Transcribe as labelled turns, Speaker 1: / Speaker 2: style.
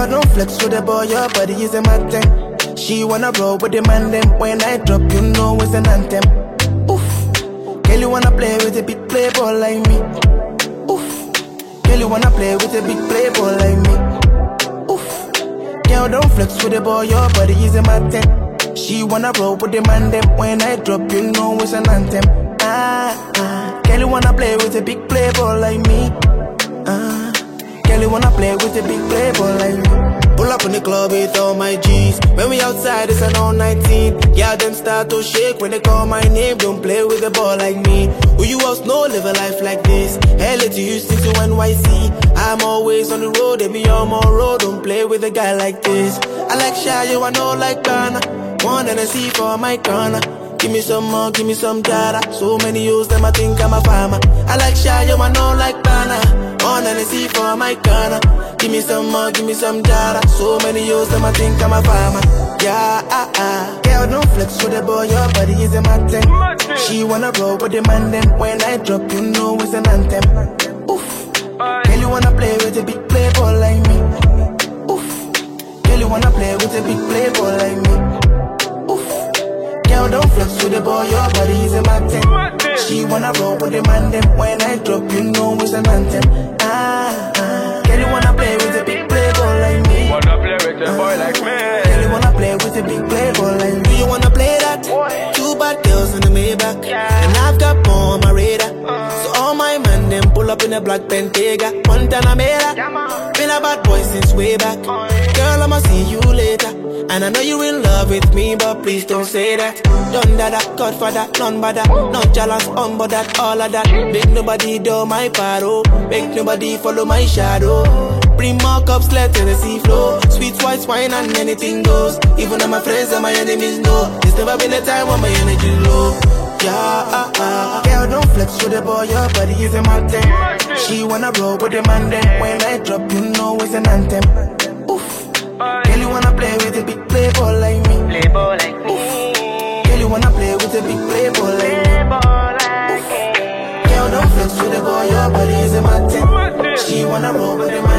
Speaker 1: Girl, don't flex with the boy, your body is a matter. She wanna roll with the man, them. When I drop, you know it's an anthem. Oof. Girl, you wanna play with a big playboy like me. Oof. Girl, you wanna play with a big playboy like me. Oof. Girl, don't flex with the boy, your body is a matter. She wanna roll with the man, them. When I drop, you know it's an anthem. Girl, you wanna play with a big playboy like me. Girl, you wanna play with a big playboy like me. Pull up in the club with all my G's. When we outside, it's an all 19. Yeah, them start to shake when they call my name. Don't play with a ball like me. Who you else know live a life like this? LA to Houston to NYC. I'm always on the road, they be on my road. Don't play with a guy like this. I like shy, you I know like Ghana. One and I see for my corner. Give me some more, give me some data. So many use them, I think I'm a farmer. I like shy, you I know like Ghana. On and I see for my corner. Give me some more, give me some data. So many use them, I think I'm a farmer. Yeah, girl, don't flex with the boy, your body is a matter. She wanna roll with the man, then when I drop, you know it's an anthem. Oof. Girl, you wanna play with a big playboy like me. Oof. Girl, you wanna play with a big playboy like me. Oof. Girl, don't flex with the boy, your body is a matter. She wanna roll with the man, then when I drop, you know it's an anthem. Girl, you wanna play with a big playboy like me.
Speaker 2: Wanna play with a boy like me.
Speaker 1: Girl, you wanna play with a big playboy like me. Do you wanna play that? Two bad girls in the Maybach, and I've got more on my radar. So all my men, them pull up in a black Bentayga. Montana Mera, been a bad boy since way back. Girl, I'ma see you later. And I know you in love with me, but please don't say that. Done that, Godfather, none but that. Not jealous, but that, all of that. Make nobody do my paro. Make nobody follow my shadow. Bring more cups, let the sea flow. Sweet white wine and anything goes. Even though my friends and my enemies know. There's never been a time when my energy low. Yeah, girl, don't flex with the boy, your body is a matter. She wanna roll with the man, then when I drop, you know it's an anthem. Oof. Girl, you wanna play with a big playboy like me.
Speaker 2: Playboy like me.
Speaker 1: Oof. Girl, you wanna play with a big playboy like me. Oof. Girl, don't flex with the boy, your body is a matter. She wanna roll with the man.